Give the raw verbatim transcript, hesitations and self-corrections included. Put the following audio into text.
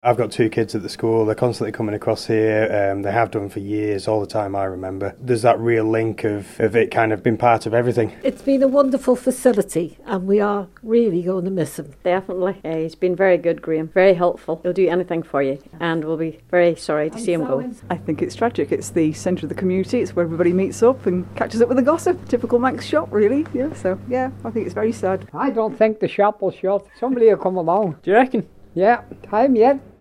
I've got two kids at the school, they're constantly coming across here, um, they have done for years, all the time I remember. There's that real link of, of it kind of being part of everything. It's been a wonderful facility and we are really going to miss him. Definitely. Uh, he's been very good, Graham, very helpful. He'll do anything for you and we'll be very sorry to see him go. I think it's tragic. It's the centre of the community, it's where everybody meets up and catches up with the gossip. Typical Manx shop, really. Yeah, so yeah, I think it's very sad. I don't think the shop will shut. Somebody will come along. Do you reckon? Yeah, time yet.